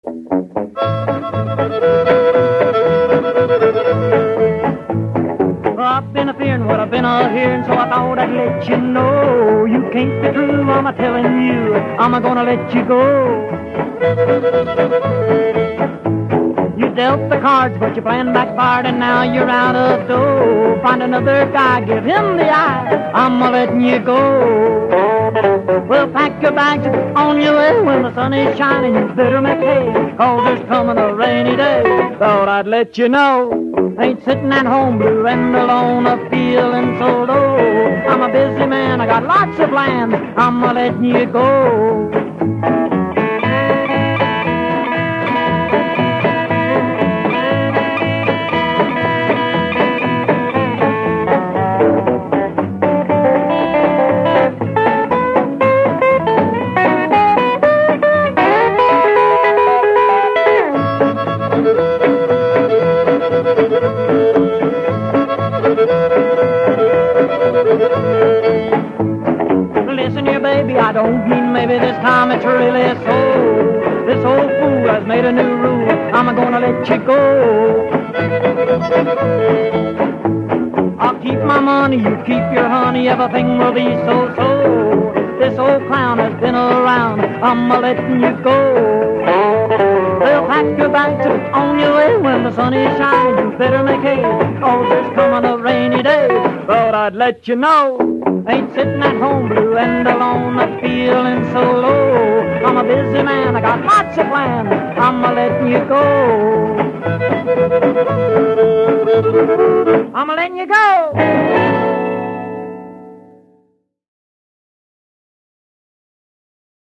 I've been a-fearing what I've been a-hearing, so I thought I'd let you know. You can't be true, I'm a-telling you, I'm a-gonna let you go. You dealt the cards, but your plan backfired, and now you're out of dough. Find another guy, give him the eye, I'm a-letting you go. Well, pack your bags on your way when the sun is shining, you better make hay, 'cause there's coming a rainy day. Thought I'd let you know. Ain't sitting at home blue and alone, a-feeling so low. I'm a busy man, I got lots of plans, I'm a-letting you go. Listen here, baby, I don't mean maybe this time it's really so. This old fool has made a new rule, I'm gonna let you go. I'll keep my money, you keep your honey, everything will be so-so. This old clown has been around, I'm a-letting you go. Well, pack your bags on your way when the sun is shining, you better make hay, 'cause there's coming a rainy day. Thought I'd let you know. Ain't sitting at home blue and alone, I'm feeling so low. I'm a busy man, I got lots of plans, I'm a-letting you go. I'm a-letting you go.